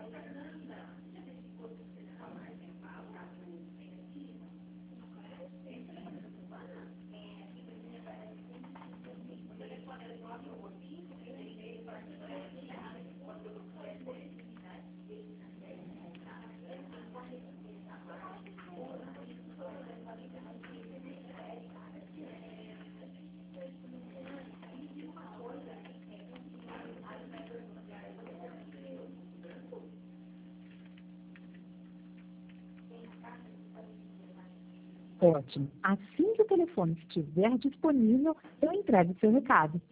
Ótimo. Assim que o telefone estiver disponível, eu entrego o seu recado.